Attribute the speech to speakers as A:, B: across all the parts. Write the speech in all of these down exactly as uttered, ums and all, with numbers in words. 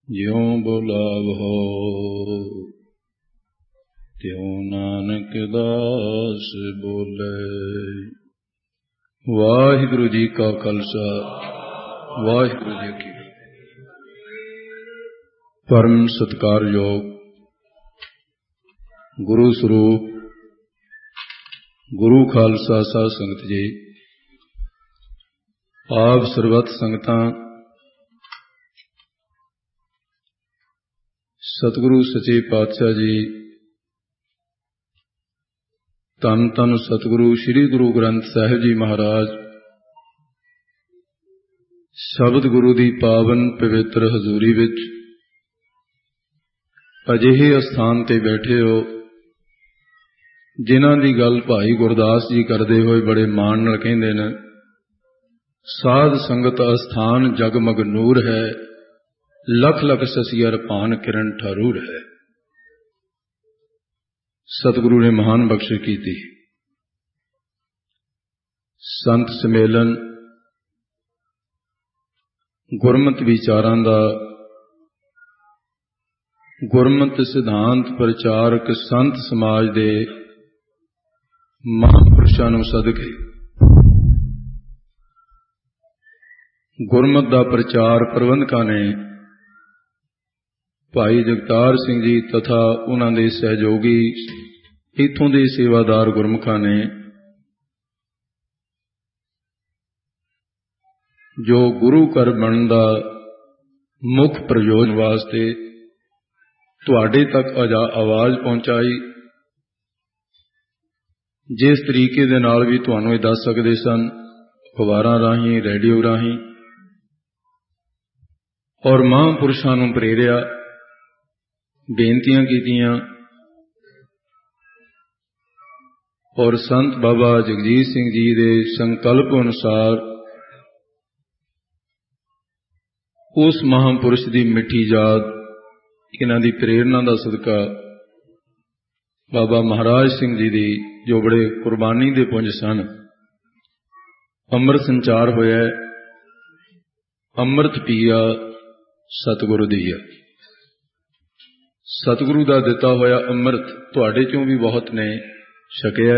A: ਜਿਉ ਬੁਲਾਵੋ ਤਿਉ ਨਾਨਕ ਦਾਸ ਬੋਲੇ। ਵਾਹਿਗੁਰੂ ਜੀ ਕਾ ਖਾਲਸਾ, ਵਾਹਿਗੁਰੂ ਜੀ ਕੀ ਪਰਮ ਸਤਿਕਾਰਯੋਗ ਗੁਰੂ ਸਰੂਪ ਗੁਰੂ ਖਾਲਸਾ ਸਾਧ ਸੰਗਤ ਜੀ, ਆਪ ਸਰਬੱਤ ਸੰਗਤਾਂ ਸਤਿਗੁਰੂ ਸੱਚੇ ਪਾਤਸ਼ਾਹ ਜੀ, ਧੰਨ ਧੰਨ ਸਤਿਗੁਰੂ ਸ੍ਰੀ ਗੁਰੂ ਗ੍ਰੰਥ ਸਾਹਿਬ ਜੀ ਮਹਾਰਾਜ, ਸ਼ਬਦ ਗੁਰੂ ਦੀ ਪਾਵਨ ਪਵਿੱਤਰ ਹਜ਼ੂਰੀ ਵਿੱਚ ਅਜਿਹੇ ਅਸਥਾਨ ਤੇ ਬੈਠੇ ਹੋ ਜਿਨ੍ਹਾਂ ਦੀ ਗੱਲ ਭਾਈ ਗੁਰਦਾਸ ਜੀ ਕਰਦੇ ਹੋਏ ਬੜੇ ਮਾਣ ਨਾਲ ਕਹਿੰਦੇ ਨੇ, ਸਾਧ ਸੰਗਤ ਅਸਥਾਨ ਜਗਮਗ ਨੂਰ ਹੈ, ਲੱਖ ਲੱਖ ਸਸੀਅਰ ਭਾਨ ਕਿਰਨ ਠਾਰੂਰ ਹੈ। ਸਤਿਗੁਰੂ ਨੇ ਮਹਾਨ ਬਖਸ਼ਿਸ਼ ਕੀਤੀ। ਸੰਤ ਸਮੇਲਨ ਗੁਰਮਤ ਵਿਚਾਰਾਂ ਦਾ, ਗੁਰਮਤ ਸਿਧਾਂਤ ਪ੍ਰਚਾਰਕ ਸੰਤ ਸਮਾਜ ਦੇ ਮਹਾਂਪੁਰਸ਼ਾਂ ਨੂੰ ਸਦਕੇ ਗੁਰਮਤ ਦਾ ਪ੍ਰਚਾਰ ਪ੍ਰਬੰਧਕਾਂ ਨੇ ਭਾਈ ਜਗਤਾਰ ਸਿੰਘ ਜੀ ਤਥਾ ਉਹਨਾਂ ਦੇ ਸਹਿਯੋਗੀ ਇੱਥੋਂ ਦੇ ਸੇਵਾਦਾਰ ਗੁਰਮੁਖਾਂ ਨੇ ਜੋ ਗੁਰੂ ਘਰ ਬਣਨ ਦਾ ਮੁੱਖ ਪ੍ਰਯੋਜਨ ਵਾਸਤੇ ਤੁਹਾਡੇ ਤੱਕ ਆਵਾਜ਼ ਪਹੁੰਚਾਈ, ਜਿਸ ਤਰੀਕੇ ਦੇ ਨਾਲ ਵੀ ਤੁਹਾਨੂੰ ਇਹ ਦੱਸ ਸਕਦੇ ਸਨ, ਅਖਬਾਰਾਂ ਰਾਹੀਂ, ਰੇਡੀਓ ਰਾਹੀਂ, ਔਰ ਮਹਾਂਪੁਰਸ਼ਾਂ ਨੂੰ ਪ੍ਰੇਰਿਆ, ਬੇਨਤੀਆਂ ਕੀਤੀਆਂ, ਔਰ ਸੰਤ ਬਾਬਾ ਜਗਜੀਤ ਸਿੰਘ ਜੀ ਦੇ ਸੰਕਲਪ ਅਨੁਸਾਰ ਉਸ ਮਹਾਂਪੁਰਸ਼ ਦੀ ਮਿੱਠੀ ਯਾਦ, ਇਹਨਾਂ ਦੀ ਪ੍ਰੇਰਨਾ ਦਾ ਸਦਕਾ ਬਾਬਾ ਮਹਾਰਾਜ ਸਿੰਘ ਜੀ ਦੀ, ਜੋ ਬੜੇ ਕੁਰਬਾਨੀ ਦੇ ਪੁੰਜ ਸਨ, ਅੰਮ੍ਰਿਤ ਸੰਚਾਰ ਹੋਇਆ। ਅੰਮ੍ਰਿਤ ਪੀਆ ਸਤਿਗੁਰੂ ਦੀਆ, ਸਤਿਗੁਰੂ ਦਾ ਦਿੱਤਾ ਹੋਇਆ ਅੰਮ੍ਰਿਤ ਤੁਹਾਡੇ ਚੋਂ ਵੀ ਬਹੁਤ ਨੇ ਛਕਿਆ,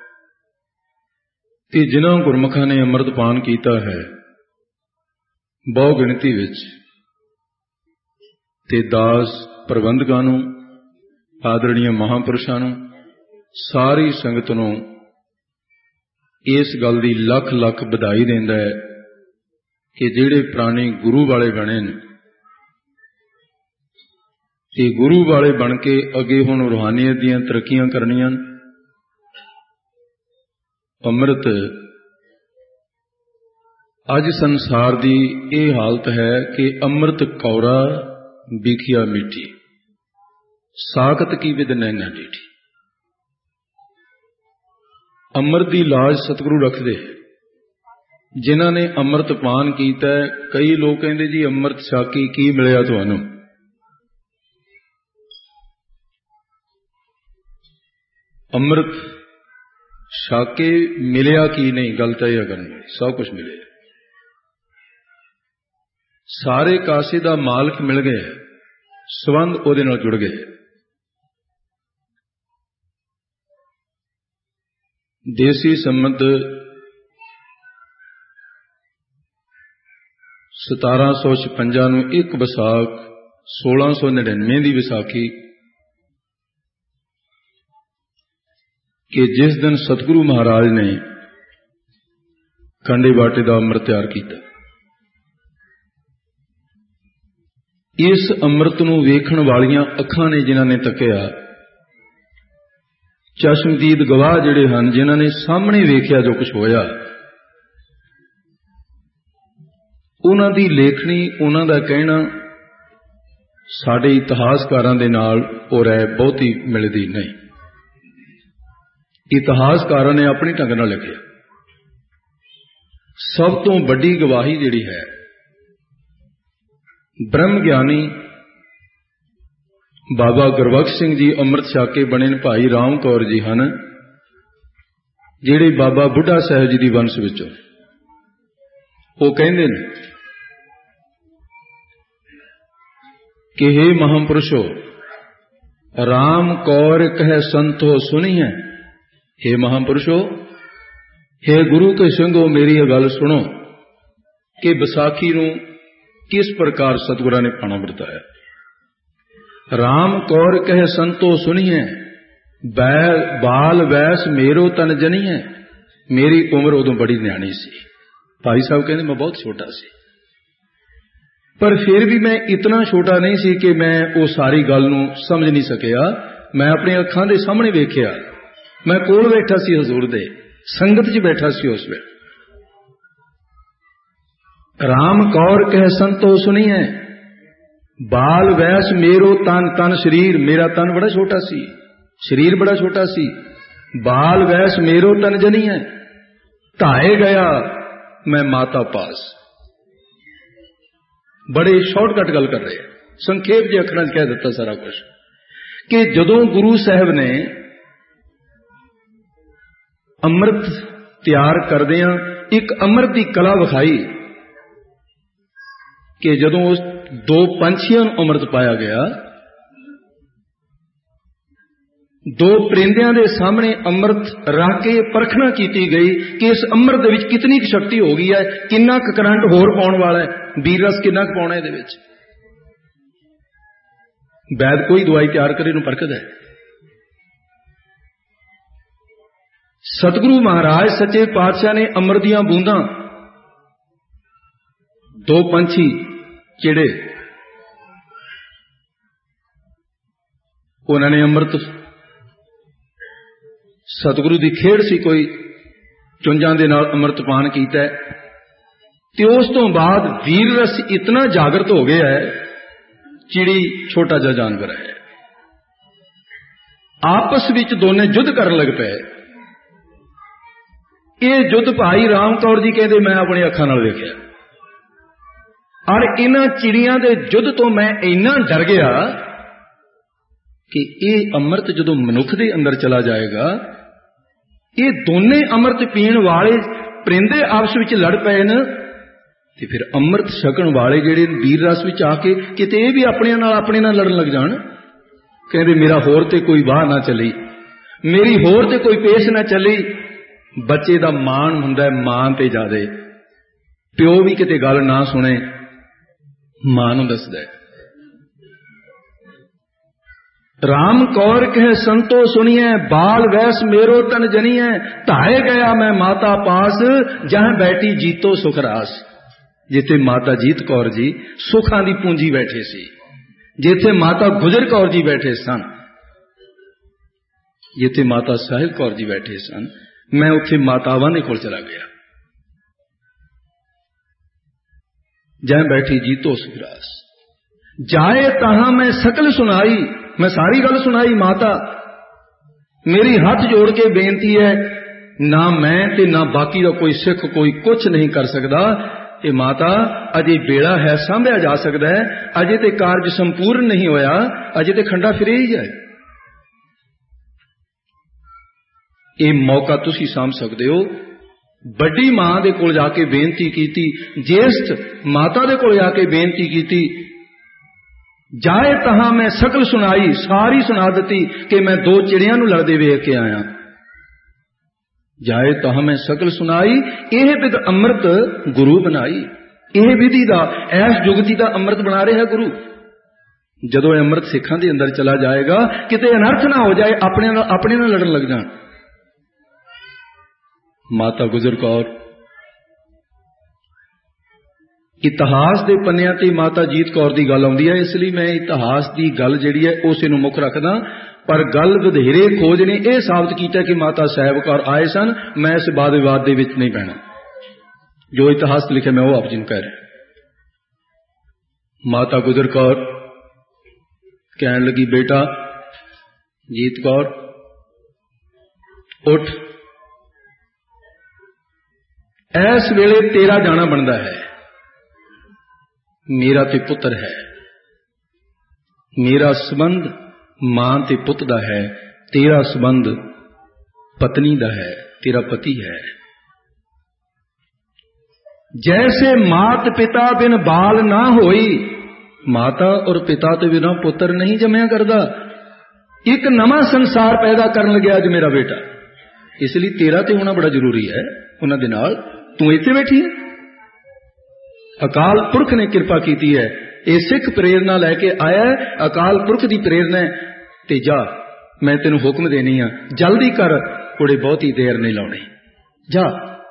A: ਤੇ ਜਿਨ੍ਹਾਂ ਗੁਰਮੁਖਾਂ ਨੇ ਅੰਮ੍ਰਿਤ ਪਾਨ ਕੀਤਾ ਹੈ ਬਹੁ ਗਿਣਤੀ ਵਿੱਚ, ਤੇ ਦਾਸ ਪ੍ਰਬੰਧਕਾਂ ਨੂੰ, ਆਦਰਣੀय ਮਹਾਂਪੁਰਸ਼ਾਂ ਨੂੰ, ਸਾਰੀ ਸੰਗਤ ਨੂੰ ਇਸ ਗੱਲ ਦੀ ਲੱਖ ਲੱਖ ਵਧਾਈ ਦਿੰਦਾ ਹੈ ਕਿ ਜਿਹੜੇ ਪ੍ਰਾਣੀ ਗੁਰੂ ਵਾਲੇ ਬਣੇ ਨੇ, ਤੇ ਗੁਰੂ ਵਾਲੇ ਬਣ ਕੇ ਅੱਗੇ ਹੁਣ ਰੂਹਾਨੀਅਤ ਦੀਆਂ ਤਰੱਕੀਆਂ ਕਰਨੀਆਂ। ਅੰਮ੍ਰਿਤ ਅੱਜ ਸੰਸਾਰ ਦੀ ਇਹ ਹਾਲਤ ਹੈ ਕਿ ਅੰਮ੍ਰਿਤ ਕੌਰਾ ਵਿਖਿਆ ਮਿੱਠੀ, ਸਾਖਤ ਕੀ ਵਿਦ ਨੈਣਾ ਡੀਠੀ। ਅੰਮ੍ਰਿਤ ਦੀ ਲਾਜ ਸਤਿਗੁਰੂ ਰੱਖਦੇ, ਜਿਨ੍ਹਾਂ ਨੇ ਅੰਮ੍ਰਿਤ ਪਾਨ ਕੀਤਾ। ਕਈ ਲੋਕ ਕਹਿੰਦੇ ਜੀ ਅੰਮ੍ਰਿਤ ਛਾਕੀ ਕੀ ਮਿਲਿਆ ਤੁਹਾਨੂੰ? ਅੰਮ੍ਰਿਤ ਛਾਕੇ ਮਿਲਿਆ ਕੀ ਨਹੀਂ, ਗੱਲ ਤਾਂ ਇਹ ਕਰਨੀ, ਸਭ ਕੁਝ ਮਿਲਿਆ। ਸਾਰੇ ਕਾਸੇ ਦਾ ਮਾਲਕ ਮਿਲ ਗਏ, ਸੰਬੰਧ ਉਹਦੇ ਨਾਲ ਜੁੜ ਗਏ। ਦੇਸੀ ਸੰਮਤ ਸਤਾਰਾਂ ਸੌ ਛਪੰਜਾ ਨੂੰ ਇੱਕ ਵਿਸਾਖ ਸੋਲਾਂ ਸੌ ਨੜਿਨਵੇਂ ਦੀ ਵਿਸਾਖੀ, ਕਿ ਜਿਸ ਦਿਨ ਸਤਿਗੁਰੂ ਮਹਾਰਾਜ ਨੇ ਖੰਡੇ ਬਾਟੇ ਦਾ ਅੰਮ੍ਰਿਤ ਤਿਆਰ ਕੀਤਾ, ਇਸ ਅੰਮ੍ਰਿਤ ਨੂੰ ਵੇਖਣ ਵਾਲੀਆਂ ਅੱਖਾਂ ਨੇ ਜਿਨ੍ਹਾਂ ਨੇ ਤੱਕਿਆ, ਚਸ਼ਮਦੀਦ ਗਵਾਹ ਜਿਹੜੇ ਹਨ, ਜਿਨ੍ਹਾਂ ਨੇ ਸਾਹਮਣੇ ਵੇਖਿਆ ਜੋ ਕੁਝ ਹੋਇਆ, ਉਹਨਾਂ ਦੀ ਲੇਖਣੀ, ਉਹਨਾਂ ਦਾ ਕਹਿਣਾ ਸਾਡੇ ਇਤਿਹਾਸਕਾਰਾਂ ਦੇ ਨਾਲ ਉਹ ਰਹਿ ਬਹੁਤੀ ਮਿਲਦੀ ਨਹੀਂ। ਇਤਿਹਾਸਕਾਰਾਂ ਨੇ ਆਪਣੀ ਢੰਗ ਨਾਲ ਲਿਖਿਆ। ਸਭ ਤੋਂ ਵੱਡੀ ਗਵਾਹੀ ਜਿਹੜੀ ਹੈ, ਬ੍ਰਹਮ ਗਿਆਨੀ ਬਾਬਾ ਗੁਰਬਖਸ਼ ਸਿੰਘ ਜੀ ਅੰਮ੍ਰਿਤ ਛਕ ਕੇ ਬਣੇ ਨੇ, ਭਾਈ ਰਾਮ ਕੌਰ ਜੀ ਹਨ, ਜਿਹੜੇ ਬਾਬਾ ਬੁੱਢਾ ਸਾਹਿਬ ਜੀ ਦੀ ਵੰਸ਼ ਵਿੱਚੋਂ। ਉਹ ਕਹਿੰਦੇ ਨੇ कि हे महापुरुषो राम कौर कह संतो सुनी है। हे महापुरुषो, हे गुरु के सिंघो मेरी यह गल सुनो कि विसाखी नूं किस प्रकार सतगुरां ने पाना वरताया। राम कौर कह संतो सुनी है, बैल बाल वैस मेरो तन जनी है। मेरी उम्र उदों बड़ी न्याणी सी। भाई साहब कहते मैं बहुत छोटा सी, पर फिर भी मैं इतना छोटा नहीं सी कि मैं वो सारी गल नूं समझ नहीं सकिया। मैं अपनी अखां दे सामने वेखिया, मैं कोल बैठा सी हजूर दे, संगत च बैठा सी उस वेले। राम कौर कह संतो सुनी है, बाल वैस मेरो तन तन शरीर, मेरा तन बड़ा छोटा सी, शरीर बड़ा छोटा सी। बाल वैस मेरो तन जनी है, ढाए गया मैं माता पास। बड़े शॉर्टकट गल कर रहे, संखेप जे अखरां कह दिता सारा कुछ कि जदों गुरु साहब ने अमृत तैयार करदियां एक अमृत की कला विखाई कि जदों उस दो पंछियों नूं अमृत पाया गया, दो परिंदियां दे सामने अमृत रख के परखना की गई कि इस अमृत दे विच कितनी शक्ति हो गई है, कितना करंट होर पाउण वाला है, बीर रस कितना पाउणा इहदे विच। वैद कोई दवाई तैयार करे नूं परखदा है। सतगुरु महाराज सच्चे पातशाह ने अमृत दीआं बूंदां दो पंछी चिड़े उन्होंने अमृत सतगुरु की खेड़ सी, कोई चुंझां दे नाल अमृतपान कीता है ते उस तो बाद वीर रस इतना जागृत हो गया है, चिड़ी छोटा जा जानवर है, आपस विच दोने युद्ध करन लग पे। ये युद्ध भाई राम कौर जी कहते मैं अपनी अखां नाल वेखिया, और इन्हां चिड़ियां दे युद्ध तो मैं इन्ना डर गया कि ये अमृत जदों मनुख दे अंदर चला जाएगा, ये दोने अमृत पीण वाले परिंदे आपस विच लड़ पए न, ते फिर अमृत छकण वाले जिहड़े वीर रस विच आके किते ये भी अपने नाल अपने नाल लड़न लग जाण। कहंदे मेरा होर ते कोई वाह ना चली, मेरी होर ते कोई पेश ना चली। बच्चे दा मान हुंदा है मां ते ज्यादा, प्यो भी किते गल ना सुने मां नूं दसदा है। राम कौर कह संतो सुनिए, बाल वैस मेरो तन जनिए, ढाए गया मैं माता पास, जहां बैठी जीतो सुख रास। जिथे माता जीत कौर जी सुखां दी पूंजी बैठे सी, जिथे माता गुजर कौर जी बैठे सन, जिथे माता साहिब कौर जी बैठे सन, मैं उत्थे मातावां दे कोल चला गया। जहां बैठी जीतो सुख रास, जाए तहां मैं सकल सुनाई, मैं सारी गल सुनाई। माता मेरी हाथ जोड़ के बेनती है, ना मैं ते ना बाकी का कोई सिख कोई कुछ नहीं कर सकता। ये माता अजे बेड़ा है, सांभ्या जा सकता है, अजे ते कारज संपूर्ण नहीं होया, अजे ते खंडा फिरे ही जाए। ये मौका तुसी साम सकते हो। बड़ी मां दे कोल जाके बेनती कीती, ज्येष्ठ माता दे कोल जाके बेनती कीती, जाए तहां मैं सकल सुनाई, सारी सुना दी कि मैं दो चिड़ियां नूं लड़दे वेख के आया। जाए तहां मैं सकल सुनाई, यह विद अमृत गुरु बनाई। यह विधि दा ऐस जुगती दा अमृत बना रहे है गुरु। जदों अमृत सिखां दे अंदर चला जाएगा, किते अनर्थ ना हो जाए, अपने नाल अपने नाल लड़न लग जाण। माता गुजर कौर इतिहास के पन्नियां ते माता जीत कौर की गल आउंदी है, इसलिए मैं इतिहास की गल जिहड़ी है उस नूं मुख रखदा, पर गल वधेरे खोज ने यह साबित किया कि माता साहिब कौर आए सन। मैं इस वाद विवाद दे विच नहीं पैना, जो इतिहास लिखे मैं वो आप जी नूं कह रहा। माता गुजर कौर कहन लगी, बेटा जीत कौर उठ, इस वेले तेरा जाना बनता है। मेरा ते पुत्र है, मेरा संबंध मां ते पुत दा है, तेरा संबंध पत्नी दा है, तेरा पति है। जैसे मात पिता बिन बाल ना होई, माता और पिता तो बिना पुत्र नहीं जमया करता। एक नवा संसार पैदा करन लग्या अज मेरा बेटा, इसलिए तेरा ते होना बड़ा जरूरी है उन्हां दे नाल। तू इत्थे बैठी है, अकाल पुरख ने कृपा की है, ये सिख प्रेरणा लैके आया, अकाल पुरख की प्रेरणा ते जा, मैं तेन हुक्म देनी आ, जल्दी कर, कुड़े बहुती देर नहीं लाउणी, जा।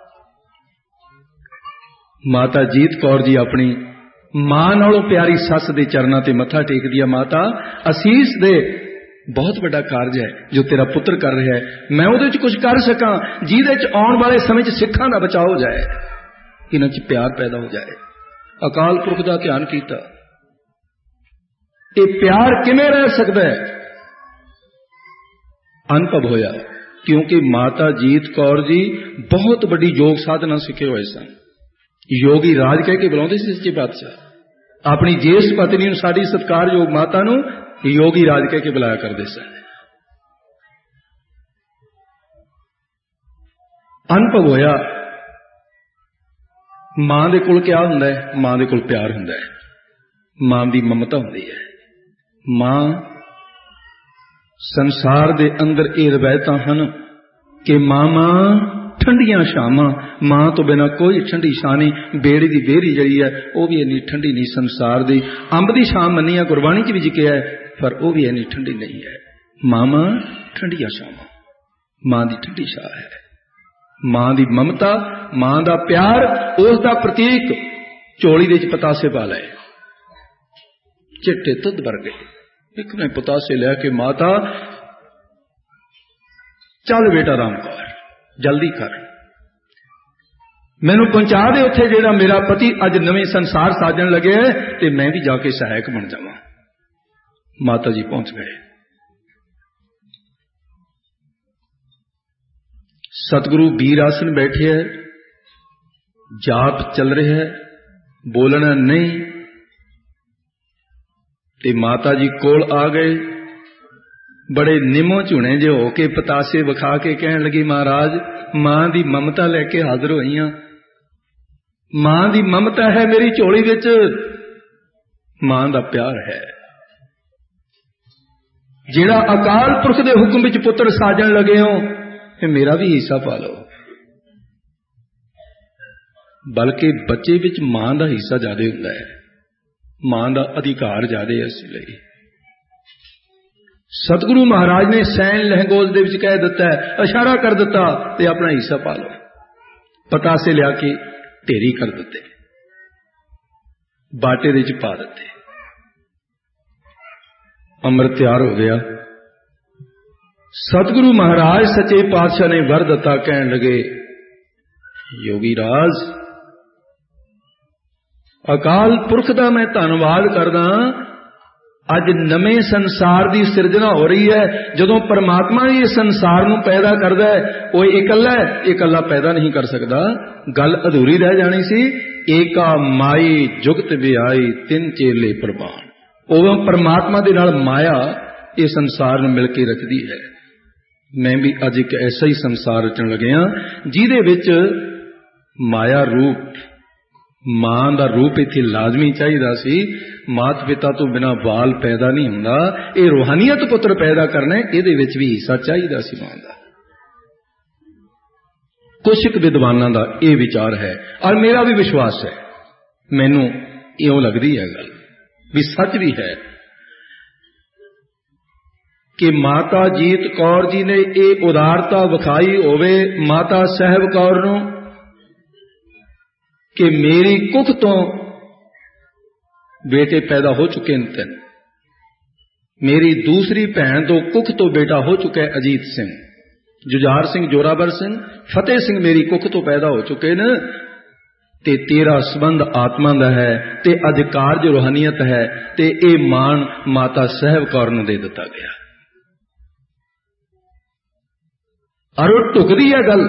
A: माता जीत कौर जी अपनी मां नालों प्यारी सस दे चरनां ते मत्था टेकदी आ, माता असीस दे, बहुत बड़ा कारज है जो तेरा पुत्र कर रहा है, मैं उहदे च कुछ कर सकां जिहदे च आउण वाले समय च सिखां दा बचाव हो जाए, इन्हां च प्यार पैदा हो जाए। अकाल पुरख दा ध्यान कीता, ये प्यार किवें रह सकदा है? अनुभव होया, क्योंकि माता जीत कौर जी बहुत बड़ी योग साधना सीखे हुए सन। योगी राज कह के बुलाते सी सच्चे पातशाह, अपनी ज्येष्ठ पत्नी नूं साडी सत्कारयोग माता नूं योगी राज कह के बुलाया करते सन। अनुभव होया मां दे कोल क्या हुंदा है? मां दे कोल प्यार हुंदा है, मां दी ममता हुंदी है। मां संसार दे अंदर ये रवायतां हन कि मामा ठंडियां शामां, मां तो बिना कोई ठंडी छां नहीं। बेड़ी दी बेरी जड़ी है वह भी इन्नी ठंडी नहीं, संसार दी अंब दी छां मन्नी है, गुरबाणी च भी जिक्या है, पर वह भी इन्नी ठंडी नहीं है। मामा ठंडियां छावां, मां दी ठंडी छां है। मां दी ममता, मां दा प्यार, उस दा प्रतीक झोली दे विच पतासे पा लए, चिट्टे दुध वर्गे। एक ने पतासे लैके, माता चल बेटा राम कौर, जल्दी कर, मैनू पहुंचा दे उत्थे जेड़ा मेरा पति अज नवे संसार साजन लगे है, ते मैं भी जाके सहायक बन जावां। माता जी पहुंच गए। सतगुरु बीर आसन बैठे है, जाप चल रहा है, बोलना नहीं, ते माता जी कोल आ गए। बड़े निमो झुने जे होके पतासे विखा के कहन लगी, महाराज मां दी ममता लेके हाजिर होई हां, मां दी ममता है मेरी झोली विच, मां दा प्यार है। जेड़ा अकाल पुरख दे हुक्म विच पुत्र साजन लगे हो, फिर मेरा भी हिस्सा पा लो। बल्कि बच्चे विच मां दा हिस्सा ज्यादा हुंदा है, मां दा अधिकार ज्यादा है। इस लई सतगुरु महाराज ने सैन लहंगोज दे विच कह दिता है, इशारा कर दिता, ते अपना हिस्सा पा लो। पतासे लिया के ढेरी कर दिते, बाटे दे विच पा दिते, अमृत तैयार हो गया। सतगुरु महाराज सच्चे पातशाह ने वर दिता, कहन लगे, योगी राज अकाल पुरख दा मैं धन्नवाद करदा, अज नवे संसार की सिरजना हो रही है। जदों परमात्मा ही इस संसार नूं पैदा करदा है, वो इकल्ला है, इकल्ला पैदा नहीं कर सकता, गल अधूरी रह जानी सी। एका माई जुगत बिआई तिन चेले प्रवान, वो परमात्मा दे नाल माया ये संसार नूं मिल के रखदी है। मैं भी अज एक ऐसा ही संसार रचन लग्या जिहदे विच माया रूप, मां दा रूप इत्थे लाजमी चाहिदा सी। मात पिता तो बिना बाल पैदा नहीं हुंदा, ये रूहानियत पुत्र पैदा करना, इहदे विच भी हिस्सा चाहिदा सी मां दा। कुछ एक विद्वानां दा ये विचार है, और मेरा भी विश्वास है, मैनू इउं लगदी है गल भी सच भी है, कि माता जीत कौर जी ने ये उदारता विखाई होवे माता साहब कौर नूं कि मेरी कुख तो बेटे पैदा हो चुके हैं तीन, मेरी दूसरी भैन तो कुख तो बेटा हो चुका है अजीत सिंह, जुझार सिंह, जोरावर सिंह, फतेह सिंह मेरी कुख तो पैदा हो चुके हैं, ते तेरा संबंध आत्मा दा है, ते अधिकार जो रूहानियत है, ते ये मान माता साहब कौर नूं दे दिता गया। और टुकदी है गल,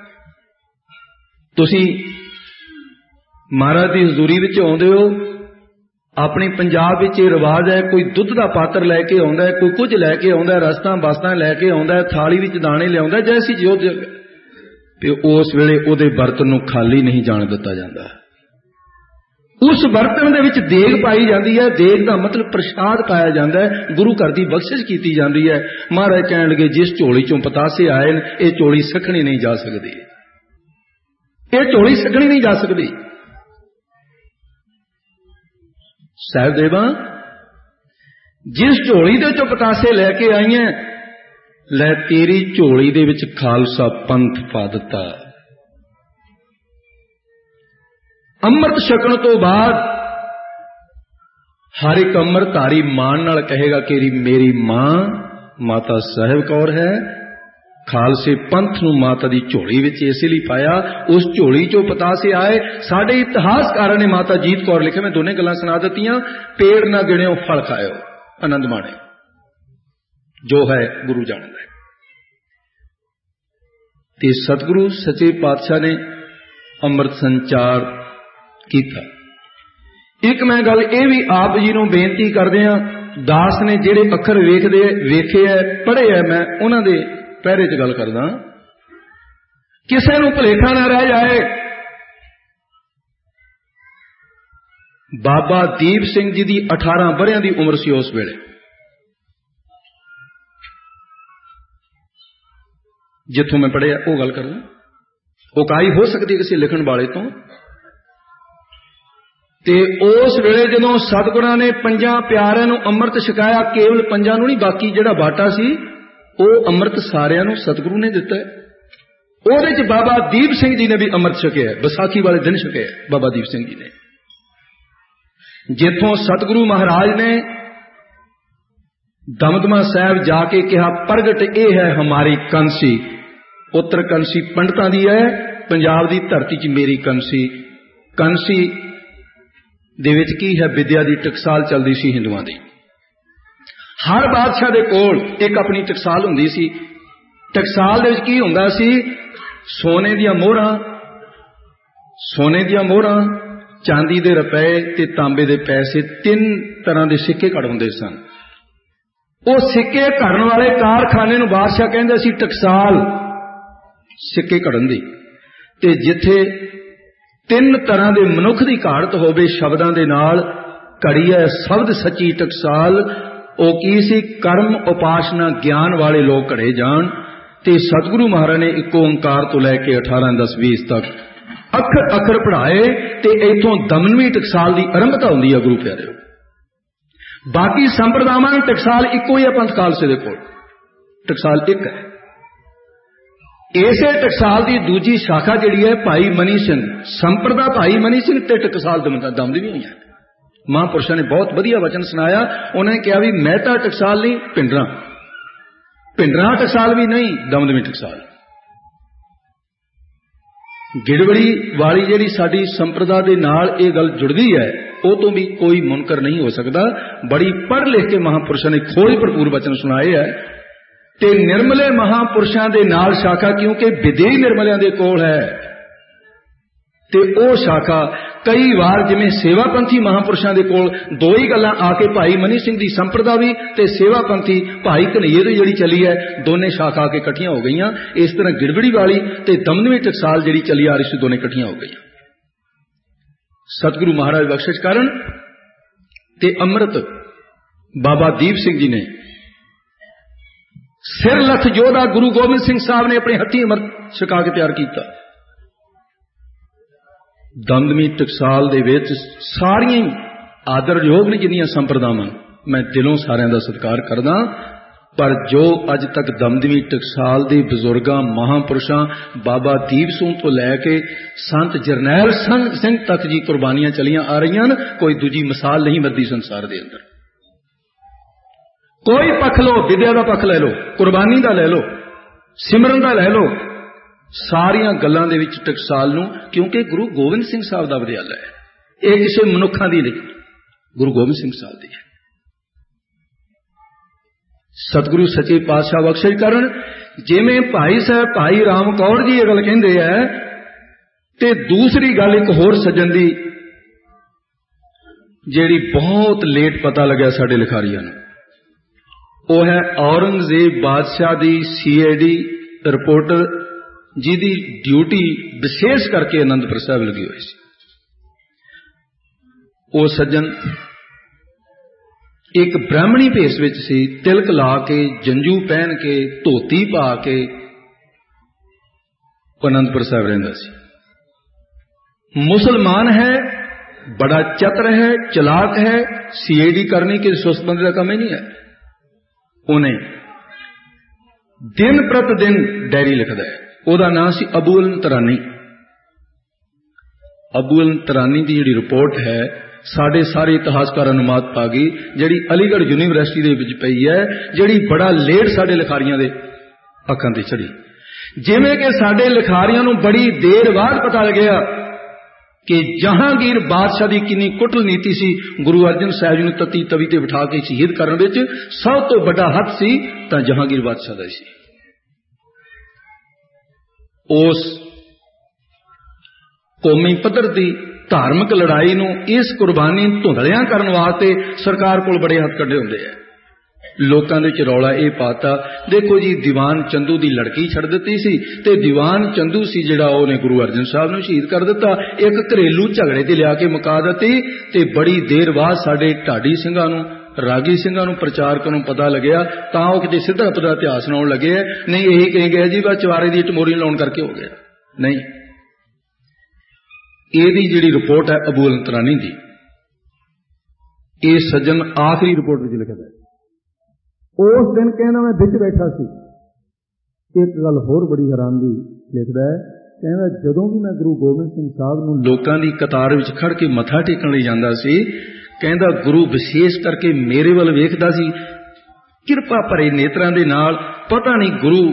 A: तुसी महाराज की हजूरी विच आउंदे हो, अपने पंजाब विच रिवाज है, कोई दुध का पात्र लैके आउंदा है, कोई कुछ लैके आउंदा है, रस्तां बास्तां लैके आउंदा है, थाली विच दाणे लिआउंदा है, जैसी जो ते उस वेले उहदे बर्तन नूं खाली नहीं जाण दिता जांदा। उस बर्तन दे विच देग पाई जाती है। देग का मतलब प्रसाद पाया जाता है, गुरु घर की बख्शिश की जाती है। महाराज कहन लगे जिस झोली चों पतासे आए ये झोली सखनी नहीं जा सकती, ये झोली सखनी नहीं जा सकती। साहिबदेवा जिस झोली दे चों पतासे लैके आई है, लै तेरी झोली दे विच खालसा पंथ पा दिता। अमृत छकण तो बाद हर एक अमृतधारी मान नाल कहेगा कि मेरी मां माता साहिब कौर है। खालसे पंथ नूं माता दी झोली विच इस लई पाया, उस झोली चों पतासे आए। साडे इतिहासकारां ने माता जीत कौर लिखे, मैं दोने गल्लां सुना दित्तियां। पेड़ ना गिणिओ फल खाओ, आनंद माणे, जो है गुरु जानदा है। ते सतगुरु सच्चे पातशाह ने अमृत संचार कीता। एक मैं गल ये भी आप जी नूं बेनती करदे हां, दास ने जिहड़े अखर वेखदे वेखे है पढ़े है, मैं उन्हां दे पहरे च गल करदा। किसे नूं भुलेखा ना रह जाए, बाबा दीप सिंह जी दी अठारह बरियां दी उम्र सी उस वेले, जिथों मैं पढ़िया वो गल करदा। उकाई हो सकती है किसी लिखण वाले तो। ते उस वेले जदों सतगुरां ने पंजां प्यारिਆਂ ਨੂੰ ਅੰਮ੍ਰਿਤ ਛਕਾਇਆ, केवल पंजां ਨੂੰ नहीं, बाकी ਜਿਹੜਾ बाटा सी ਉਹ ਅੰਮ੍ਰਿਤ ਸਾਰਿਆਂ ਨੂੰ सतगुरु ने दिता है। ਉਹਦੇ ਚ बाबा दीप सिंह जी ने भी ਅੰਮ੍ਰਿਤ ਛਕਿਆ, ਵਿਸਾਖੀ वाले दिन ਛਕਿਆ बाबा दीप सिंह जी ने। जिथों सतगुरु महाराज ने दमदमा साहब जाके कहा प्रगट ये है हमारी कंसी, उत्तर कंसी पंडितां दी है, पंजाब दी धरती च मेरी कंसी। कंसी दे विच की है, विद्या दी टकसाल चलदी सी हिंदुआं दी। हर बादशाह दे कोल एक अपनी टकसाल हुंदी सी। टकसाल दे विच की हुंदा सी, सोने दियां मोहरां, सोने दियां मोहरां, चांदी दे रुपए ते तांबे दे पैसे, तीन तरह दे सिक्के कड़ हुंदे सन। वो सिक्के घड़न वाले कारखाने नूं बादशाह कहंदे सी टकसाल, सिक्के घड़न दी। ते जिथे तीन तरह के मनुख की घाड़त होवे शब्दां दे नाल, घड़ी है शब्द सच्ची टकसाल, ओ की सी कर्म उपासना ज्ञान वाले लोग घड़े जान। ते सतगुरु महाराज ने एक ओंकार तो लैके अठारह दस बीस तक अखर अखर पढ़ाए। ते इथों दमनवी टकसाल की आरंभता हुंदी है गुरु प्यारे। बाकी संप्रदावां टकसाल इको ही है, पंथ खालसे दे कोल टकसाल एक है। इसे टकसाल की दूजी शाखा जिहड़ी है भाई मनी सिंह, संप्रदा भाई मनी सिंह ते टकसाल दमदमी हुई है। महापुरुषों ने बहुत वधिया वचन सुनाया। उन्होंने कहा भी मेहता टकसाल नहीं, पिंडरा पिंडरा टकसाल भी नहीं, दमदमी टकसाल। गिड़वड़ी वाली जिहड़ी साडी संप्रदा दे नाल ये गल जुड़दी है, वो तो भी कोई मुनकर नहीं हो सकता। बड़ी पढ़ लिख के महापुरुषों ने खोज भरपूर वचन सुनाए है। ते निर्मले महापुरुषों के नाल शाखा, क्योंकि विदे निर्मलिया के कोल है, ते ओ शाखा कई बार जिवें सेवापंथी महापुरुषों के कोल दो ही गल्लां आके भाई मनी सिंह की संप्रदा भी ते सेवापंथी भाई कन्हैये दी जिहड़ी चली है, दोने शाखा आके इकट्ठियां हो गईयां। इस तरह गिड़बड़ी वाली ते दमनवी टकसाल जिहड़ी चली आ रही सी, दोने इकट्ठियां हो गईयां। सतगुरु महाराज बख्शिश करन ते अमृत बाबा दीप सिंह जी ने सिर लथ जोधा गुरु गोबिंद सिंह साहब ने अपने हथी अमृत छका के तैयार किया। दमदमी टकसाल दे विच सारियां आदर योग ने जिन्नियां संप्रदावां, मैं दिलों सारियां दा सत्कार करदा। पर जो अज तक दमदमी टकसाल दे बजुर्गां महापुरुषां बाबा दीप सिंह तो लैके संत जरनैल सिंह तक जी कुर्बानियां चलियां आ रही हैं, कोई दूजी मिसाल नहीं मिलती संसार दे अंदर। कोई पक्ष लो, विद्या का पक्ष लै लो, कुर्बानी का लै लो, सिमरन का लै लो, सारियां गल्लां दे विच टकसाल नूं, क्योंकि गुरु गोबिंद सिंह साहब दा विद्यालय है, ये किसी मनुखा दी नहीं, गुरु गोबिंद सिंह साहब दी है। सतगुरु सच्चे पातशाह बख्शिश करन। जिवें भाई साहब भाई राम कौर जी ये गल कहिंदे है, ते दूसरी गल एक होर सज्जन दी जिहड़ी बहुत लेट पता लग्या साडे लिखारियां नूं, वो है औरंगजेब बादशाह दी सी आई डी रिपोर्टर जिहदी ड्यूटी विशेष करके आनंदपुर साहब लगी हुई सी। वो सज्जन एक ब्राह्मणी भेस विच सी, तिलक ला के, जंजू पहन के, धोती पा के आनंदपुर साहब रहिंदा सी। मुसलमान है, बड़ा चतुर है, चलाक है, सीआईडी करनी कि सुस्त बंदे का काम ही नहीं है। उन्हें दिन प्रतिदिन डायरी लिखदा है। ਉਹਦਾ नाम सी अबूल तरानी। अबूल तरानी की जिहड़ी रिपोर्ट है साडे सारे इतिहासकारां नूं मात पा गई, जिहड़ी अलीगढ़ यूनीवर्सिटी दे विच पई है, जिहड़ी बड़ा लेट साडे लिखारियां दे अखां ते चढ़ी। जिवें कि साडे लिखारियां नूं बड़ी देर बाद पता लग्या कि जहांगीर बादशाह की किन्नी कुटल नीति सी, गुरु अर्जन साहब जी नूं तत्ती तवी ते बिठा के शहीद करन विच सब तो बड़ा हथ सी तां जहांगीर बादशाह दा सी। उस कौमी पद्धर की धार्मिक लड़ाई नूं इस कुर्बानी धुंधलियां करन वास्ते सरकार कोल बड़े हथ कड्ढे हुंदे है। लोकां दे विच रौला इह पाता, देखो जी दीवान चंदू की लड़की छड़ दित्ती सी ते दीवान चंदू सी जिहड़ा ओहने गुरु अर्जन साहब नूं शहीद कर दित्ता। एक घरेलू झगड़े ते लिया के मुका दित्ती ते बड़ी देर बाद साडे ढाडी ਸਿੰਘਾਂ नूं रागी ਸਿੰਘਾਂ नूं प्रचारकां नूं पता लग्या तां ओह किते सिद्धा पता इतिहास सुणाउण लगे। नहीं यही कह गया जी बस चवारे दी टमोरी लाउण करके हो गया। नहीं, ਇਹਦੀ ਜਿਹੜੀ रिपोर्ट है अबूल तरानी दी, ਇਹ सज्जन आखिरी रिपोर्ट ਵਿੱਚ ਲਿਖਦਾ है। उस दिन कहना मैं बिच बैठा सी। एक गल होर बड़ी हैरान दी लिखदा है, कहना जदों भी मैं गुरु गोबिंद सिंह साहब नूं लोकां दी कतार विच खड़ के मत्था टेकण लई जांदा सी, कहंदा गुरु विशेष करके मेरे वल वेखदा सी, किरपा भरे नेत्रां दे नाल। पता नहीं गुरु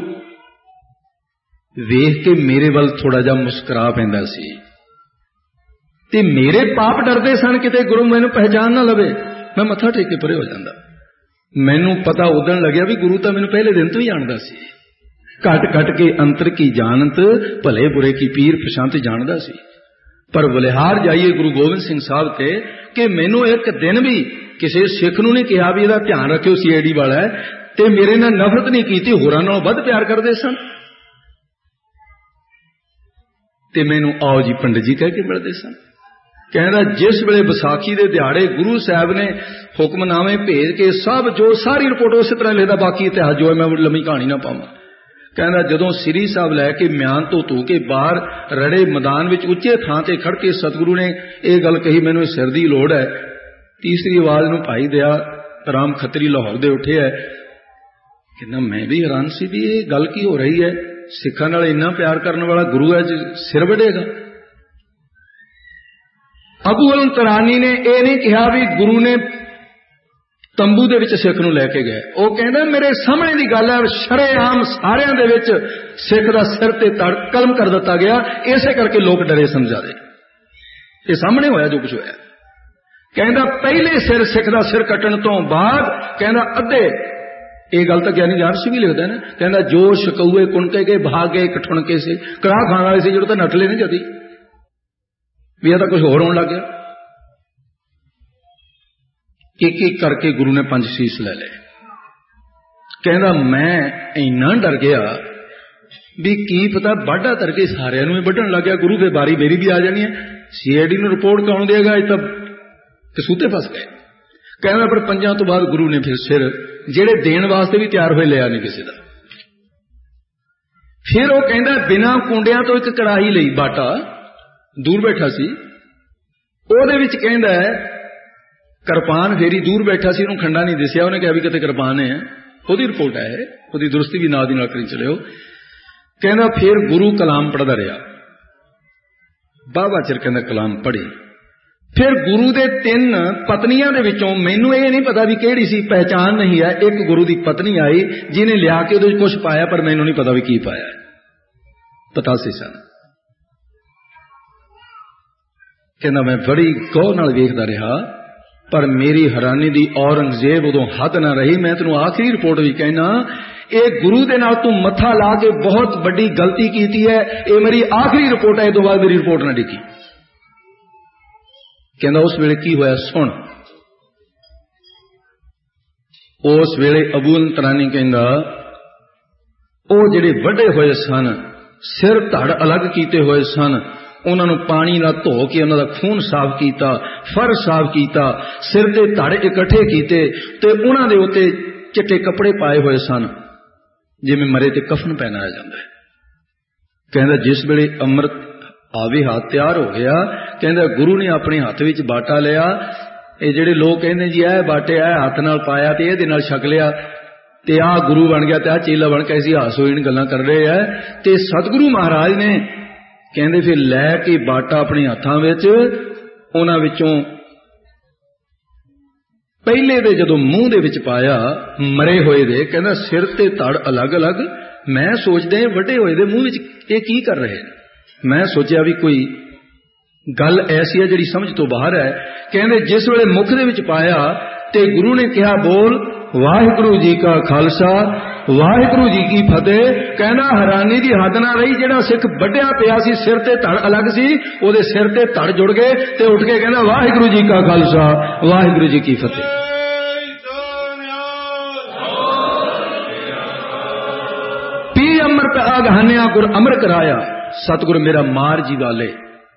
A: वेख के मेरे वल थोड़ा जिहा मुस्कुरा पैंदा सी ते मेरे पाप डरदे सन किते गुरु मैनूं पहचान ना लवे। मैं मत्था टेक के परे हो जांदा। मैनूं पता उदण लग्या भी गुरु तां मैनूं पहले दिन तो ही जाणदा सी। घट घट के अंतर की जानत, भले बुरे की पीर पछांत जाणदा सी। पर बलिहार जाइए गुरु गोबिंद सिंह साहब ते कि मैनूं एक दिन भी किसी सिख नूं नहीं कहा भी इहदा ध्यान रखियो सीआईडी वाला है, ते मेरे नाल नफरत नहीं कीती, होरां नालों वध प्यार करदे सन ते मैनूं आओ जी पंडित जी कह के मिलदे सन। कहना जिस वेले विसाखी के दिहाड़े गुरु साहब ने हुक्मनामे भेज के सब जो सारी रिपोर्ट उस तरह लिखदा, बाकी इतिहास जो है मैं लंबी कहानी ना पावां। कहना जदों श्री साहब लैके म्यान तो धो के बाहर रड़े मैदान विच उच्चे थां ते खड़ के सतगुरु ने यह गल कही, मैनूं सिर दी लोड़ है। तीसरी आवाज नूं भाई दया राम खत्री लाहौर दे उठे है। कहना मैं भी हैरान सी भी ये गल की हो रही है, सिखां नाल इन्ना प्यार करने वाला गुरु है सिर वढेगा। अबूल तरानी ने यह नहीं कहा भी गुरु ने तंबू दे विच सिख नूं लैके गए। वह कहंदा मेरे सामने की गल है, शरेआम सारियां दे विच सिख दा सिर ते तड़ कलम कर दिता गया, इसे करके लोग डरे समझा दे। ये सामने होया जो कुछ होया। कहंदा पहले सिर सिख दा सिर कट्टण तो बाद कहंदा अद्धे, ये गल तो ज्ञानी जान सिंह भी लिखदा है ना, कहंदा जो शकौए कुणके के भाग गए कठुणके से, कड़ा खाण वाले से जो तो नठले नहीं जदी भी यह तो कुछ होर होने लग गया। एक एक करके गुरु ने पंज शीश ले ले। कहना मैं इन्ना डर गया भी की पता बाढ़ा करके सारिਆਂ ਨੂੰ ਵੱਢਣ ਲੱਗ ਗਿਆ। गुरु के बारी मेरी भी आ जानी है, सीआईडी ਨੂੰ रिपोर्ट कौन देगा, ये तब कसूते फस गए। कहना पर पंजां तो बाद गुरु ने फिर सिर ਜਿਹੜੇ देण वास्ते भी तैयार होए लिया नहीं किसी का। फिर वो कहना बिना कुंडिया तो एक कड़ाही ਲਈ बाटा दूर बैठा सी, ਉਹਦੇ ਵਿੱਚ ਕਹਿੰਦਾ किरपान फेरी दूर बैठा सी, उन्होंने खंडा नहीं दसिया, उन्हें कहा भी कितने किरपान है, ਉਹਦੀ रिपोर्ट है, ਉਹਦੀ दुरुस्ती भी नाल दी नाल करी चलिओ। कहना फिर गुरु कलाम पढ़दा रहा, बाबा चिर कहंदा कलाम पढ़ी। फिर गुरु दे तीन पत्नियां दे विचों मैनूं ये नहीं पता भी किहड़ी सी, पहचान नहीं है। एक गुरु दी पत्नी आई जिन्हें लिया के ਉਹਦੇ कुछ पाया, पर मैनूं नहीं पता भी की पाया, पतासे सन। कहना मैं बड़ी गौर नाल वेखदा रहा, पर मेरी हैरानी दी औरंगजेब उदों हद ना रही। मैं तेनों आखिरी रिपोर्ट भी कहना, ये गुरु दे नाल तू मत्था ला के बहुत बड़ी गलती की है, ये मेरी आखिरी रिपोर्ट है, इस तो बाद मेरी रिपोर्ट ना डिकी। कहना उस वेले की होया सुन। उस वेले अबूल तरानी कहंदा ओ जिहड़े वड्डे होए सन, सिर धड़ अलग कीते होए सन, उन्होंने पानी नाल धो के उन्हों दा खून साफ किया, फर साफ किया, सिर ते धड़ इकट्ठे किए ते उन्हां दे उत्ते चिट्टे कपड़े पाए हुए सन जिवें मरे ते कफन पहनाया जाता है। कहंदा जिस वेले अमृत आवे हाथ तैयार हो गया, कहंदा गुरु ने अपने हाथ विच बाटा लिया। ये जिहड़े लोग कहंदे जी ऐ बाटे ऐ हाथ नाल पाया ते इहदे नाल छक लिया ते आ गुरु बन गया ते आ चेला बन के असीं हासोहीण गल्लां कर रहे हैं, ते सतगुरु महाराज ने कहंदे फिर लैके बाटा अपने हत्थां विच उन्हां विचों पहले दे जदों मूँह दे विच पाया मरे होए दे, कहंदा सिर ते धड़ अलग अलग। मैं सोचदे वड्डे होए दे मूँह विच ये की कर रहे हैं। मैं सोचा भी कोई गल ऐसी है जिहड़ी समझ तो बाहर है। कहंदे जिस वेले मुख दे विच पाया ते गुरु ने कहा बोल वाहिगुरू जी का खालसा वाहिगुरू जी की फतेह। कहना हैरानी की हद ना रही, जिहड़ा सिख वड्डिया पिया सी सिर ते धड़ अलग सी, ओदे सिर ते धड़ जुड़ गए ते उठ के कहना वाहिगुरू जी का खालसा वाहिगुरू जी की फतेह। पी अमृत आगहानिया गुर अमर कराया, सतगुर मेरा मार जी वाले।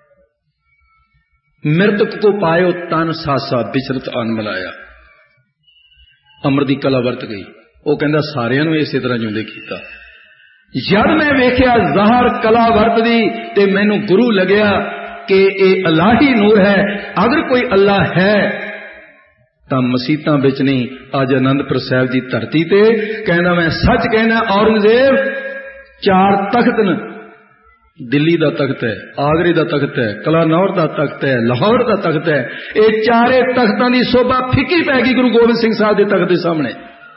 A: मृतक को पायो तन सासा बिचरत अन मिलाया। अमर दी कला वरत गई। वो कहंदा सारियां नूं इसे तरह जिउंदे कीता। जद मैं वेख्या ज़हर कला वरतदी ते मैनू गुरु लग्या कि ये अल्लाही नूर है। अगर कोई अल्लाह है तां मसीतां विच नहीं, अज आनंदपुर साहिब दी धरती ते कहंदा मैं सच कहना औरंगजेब चार तख्त न, दिल्ली दा तख्त है, आगरे दा तख्त है, कलानौर दा तख्त है, लाहौर दा तख्त है। ये चारे तख्तां दी शोभा फिकी पै गई गुरु गोबिंद सिंह साहब दे तख्त दे सामने।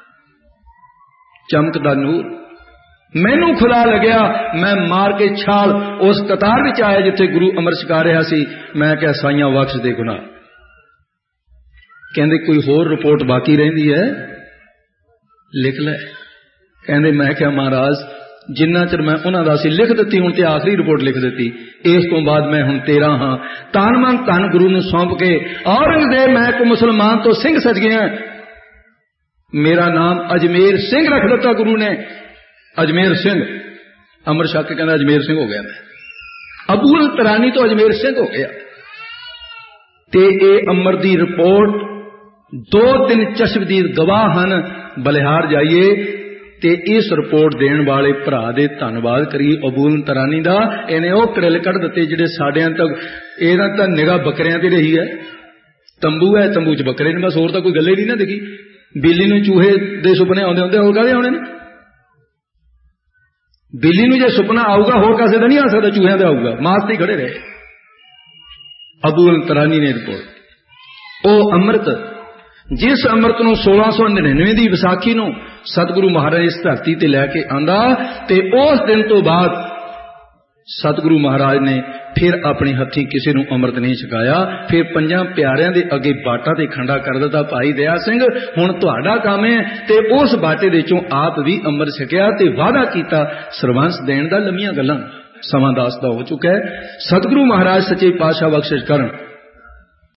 A: चमकदा नूर मैनू खुदा लग्या, मैं मार के छाल उस कतार विच आया जिथे गुरु अमर छका रहा सी। मैं क्या साइयां बख्श दे गुनाह। कहंदे कोई होर रिपोर्ट बाकी रहिंदी है, लिख लै। कहंदे मैं क्या महाराज जिन्ना चिर मैं उन्हां दा सी लिख दित्ती, हुण ते आखिरी रिपोर्ट लिख दित्ती, इस तो बाद मैं हुण तेरा हां। तन मन धन गुरु नूं सौंप के औरंगजेब मैं को मुसलमान तो सिंह सज गया। मेरा नाम अजमेर सिंह रख दिता गुरु ने, अजमेर सिंह। अमर छक के कहंदा अजमेर सिंह हो गया मैं। अबूल तरानी तो अजमेर सिंह हो गया। ते ये अमर दी रिपोर्ट दो तीन चश्मदीद गवाह हन। बलिहार जाइए ते इस रिपोर्ट देण वाले भरा दे धन्नवाद करिए अबूल तरानी दा। इन्हें वो कड़िल कढ़ दिते जिहड़े साडियां तक इहदा तां निगाह बकरियां ते रही है। तंबू है, तंबू च बकरे ने, बस होर तां कोई गल ही नहीं ना दिखी। बिल्ली नूं चूहे दे सुपने आउंदे हुंदे, होर काहदे आउणे ने। बिल्ली नूं जे सुपना आऊगा होर कासे दा नहीं आ सकदा, चूहियां दा आऊगा। मास ते खड़े रहे। अबूल तरानी ने रिपोर्ट ओ अमृत जिस अमृत नूं सोलह सौ निन्यानवे दी विसाखी नूं सतगुरु महाराज इस धरती ते लैके आंदा ते उस दिन तो बाद सतगुरु महाराज ने फिर अपने हथी किसी नूं अमृत नहीं छकाया। फिर पंजां प्यारियां दे अगे बाटा ते खंडा कर दिता, भाई दया सिंह हुण तुहाडा काम है। ते उस बाटे दे चों आप भी अमृत छकिया ते वादा कीता सरबंस देण दा। लम्मियां गल्लां समां दास दा हो चुका है। सतगुरु महाराज सच्चे पातशाह बख्शिश करन।